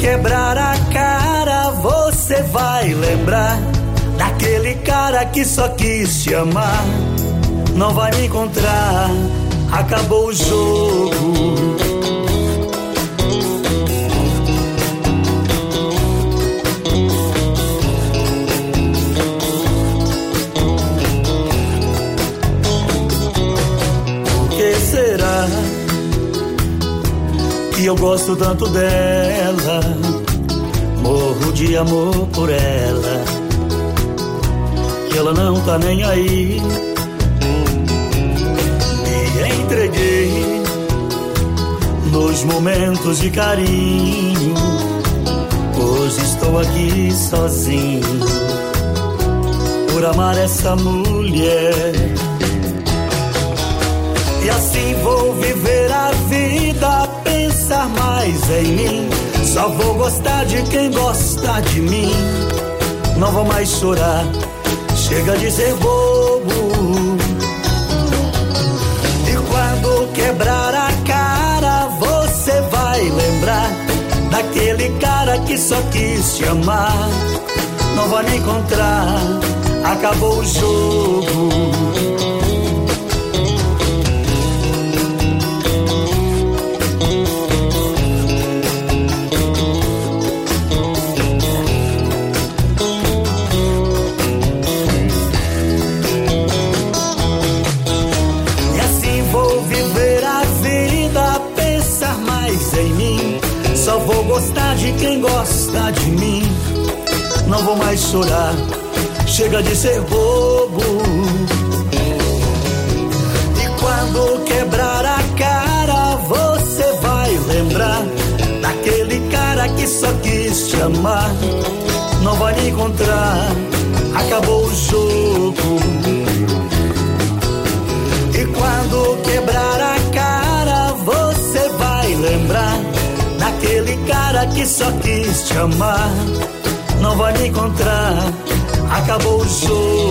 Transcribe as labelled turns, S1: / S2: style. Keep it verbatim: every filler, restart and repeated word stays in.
S1: quebrar a cara, você vai lembrar daquele cara que só quis te amar. Não vai me encontrar, acabou o jogo. Por que será que eu gosto tanto dela? Morro de amor por ela, e ela não tá nem aí. Me entreguei nos momentos de carinho, hoje estou aqui sozinho por amar essa mulher. E assim vou viver a vida, pensar mais em mim. Só vou gostar de quem gosta de mim. Não vou mais chorar, chega de ser bobo. E quando quebrar a cara, você vai lembrar daquele cara que só quis te amar. Não vai me encontrar, acabou o jogo. Só vou gostar de quem gosta de mim. Não vou mais chorar, chega de ser bobo. E quando quebrar a cara, você vai lembrar daquele cara que só quis te amar. Não vai me encontrar, acabou o jogo. E quando quebrar a cara, você vai lembrar daquele cara que só quis te amar. Não vai me encontrar, acabou o jogo.